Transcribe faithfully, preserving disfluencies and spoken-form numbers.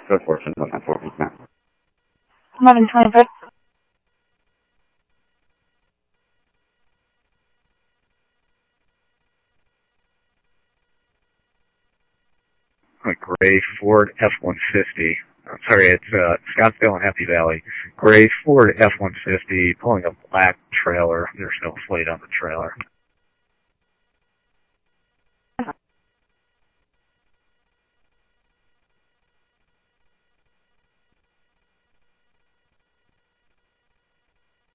Good fortune, one nine four, now. eleven twenty-five. A gray Ford F one fifty. I'm sorry, it's uh, Scottsdale and Happy Valley. Gray Ford F one fifty pulling a black trailer. There's no plate on the trailer.